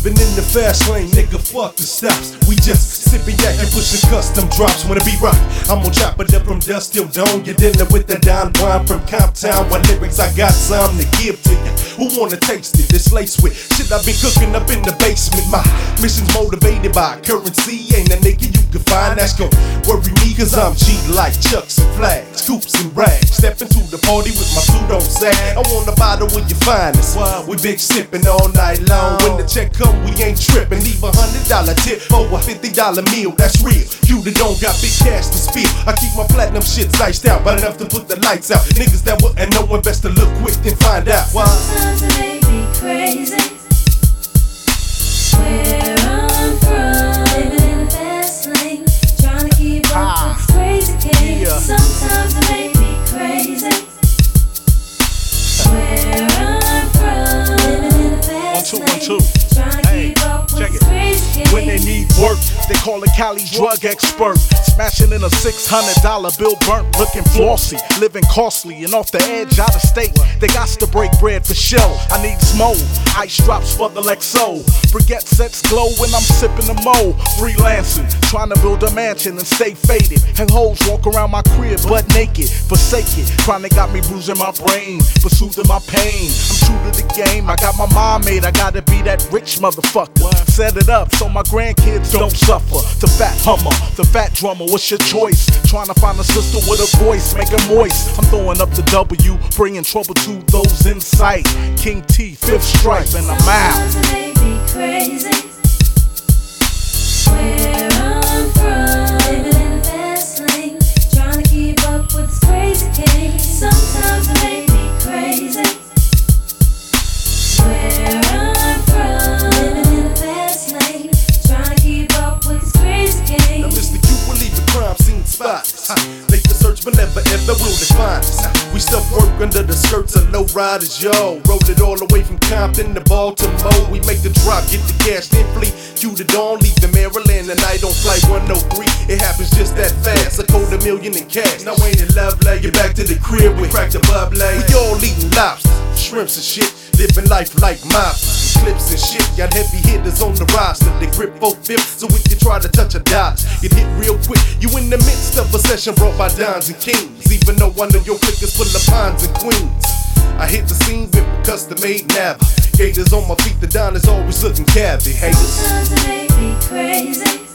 Living in the fast lane, nigga, fuck the stops. We just sipping yak and pushing custom drops. Wanna be rock, I'm gonna chop it up from dusk till dawn. You're dealing with the Don Juan from Comptown. My lyrics, I got some to give to you. Who wanna taste it? It's laced with shit I've been cooking up in the basement. My mission's motivated by currency. Ain't a nigga you can find that's gon' worry me, cause I'm cheap like Chucks and flags, coops and rags. Step into the party with my suit on sag. I want a bottle when you find us. We big sippin' all night long. When the check come, we ain't trippin'. Leave $100 tip for a $50 meal. That's real. You that don't got big cash to spill. I keep my platinum shit iced out, but enough to put the lights out. Niggas that wouldn't know one best to look quick and find out. Sometimes it may be crazy. Where I'm from, living in the fast lane, trying to keep up with crazy kids. Sometimes it may be crazy. Where I'm from, living in the fast lane, trying to keep up with crazy kids. When they need work, they call a Cali drug expert. Smashing in a $600 bill, burnt, looking flossy, living costly and off the edge, out of state. They got to break bread for show. I need smoke, ice drops for the Lexo. Brigette sets glow when I'm sipping the mo. Freelancing, trying to build a mansion and stay faded. And hoes walk around my crib butt naked, forsaken. Trying to got me bruising my brain, but soothing my pain. I'm true to the game, I got my mind made. I gotta be that rich motherfucker. Set it up so my grandkids don't suffer. The fat hummer, the fat drummer, what's your choice? Trying to find a sister with a voice, make her moist. I'm throwing up the W, bringing trouble to those in sight. King T, fifth stripe, and I'm out. Sometimes it may be crazy. Where I'm from, living in the fast lane, trying to keep up with this crazy king. Sometimes it may be crazy. Where I'm from, living in the fast lane, trying to keep up with this crazy king. Now Mr. Q will leave the crime scene spots. Make the search but never ever will define us. We stuff work under the skirts of low riders, yo. Rolled it all the way from Compton to Baltimore. We make the drop, get the cash, then flee. Cue the dawn, leave the Maryland, the night on flight 103. It happens just that fast, a $250,000 in cash. Now ain't it lovely? Get back to the crib, we crack the bubbly. We all eating lobster, shrimps and shit. Living life like mobsters, clips and shit. Got heavy hitters on the roster. They grip 4/5 so we can try to touch a dodge. Get hit real quick. You in the midst of a session brought by Dons and Kings. Even though I know your clique is full of pawns and queens. I hit the scene with custom made navigators on my feet. The Don is always looking cavi haters. Sometimes it may be crazy.